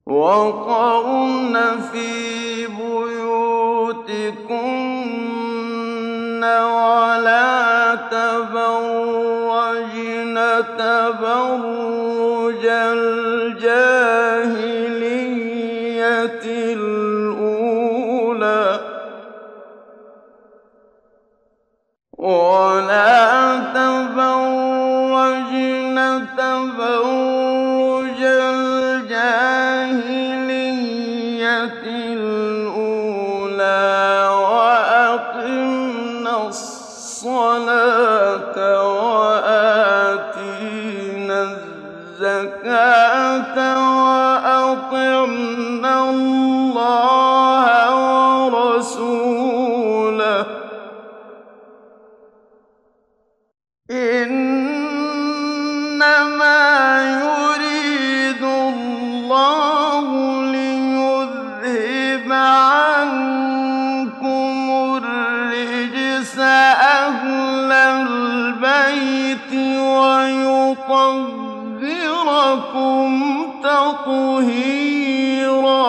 وَقَرْنَ فِي بُيُوتِكُنَّ وَلَا تَبَرَّجْنَ تَبَرُّجَ الْجَاهِلِيَّةِ الْأُولَىٰ وَأَقِمْنَ الصَّلَاةَ وَآتِينَ الزَّكَاةَ وَأَطِعْنَ اللَّهَ وَرَسُولَهُ ۚ إِنَّمَا يُرِيدُ اللَّهُ لِيُذْهِبَ عَنكُمُ الرِّجْسَ أَهْلَ الْبَيْتِ وَيُطَهِّرَكُمْ تَطْهِيرًا.